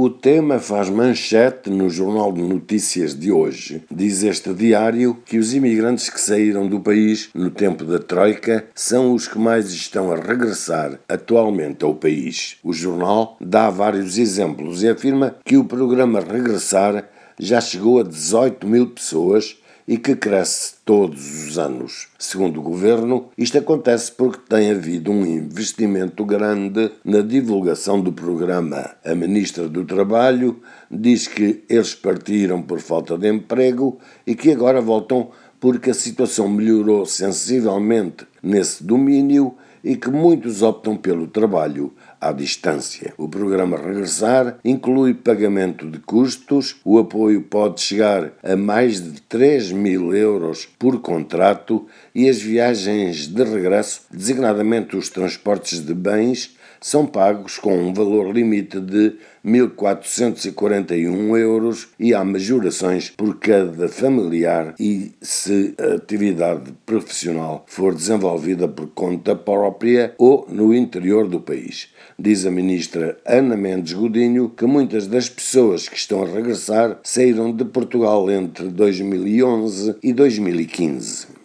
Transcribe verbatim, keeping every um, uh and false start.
O tema faz manchete no Jornal de Notícias de hoje. Diz este diário que os imigrantes que saíram do país no tempo da Troika são os que mais estão a regressar atualmente ao país. O jornal dá vários exemplos e afirma que o programa Regressar já chegou a dezoito mil pessoas e que cresce todos os anos. Segundo o governo, isto acontece porque tem havido um investimento grande na divulgação do programa. A ministra do Trabalho diz que eles partiram por falta de emprego e que agora voltam porque a situação melhorou sensivelmente nesse domínio e que muitos optam pelo trabalho à distância. O programa Regressar inclui pagamento de custos, o apoio pode chegar a mais de três mil euros por contrato e as viagens de regresso, designadamente os transportes de bens, são pagos com um valor limite de mil quatrocentos e quarenta e um euros e há majorações por cada familiar e se a atividade profissional for desenvolvida por conta própria ou no interior do país. Diz a ministra Ana Mendes Godinho que muitas das pessoas que estão a regressar saíram de Portugal entre dois mil e onze e dois mil e quinze.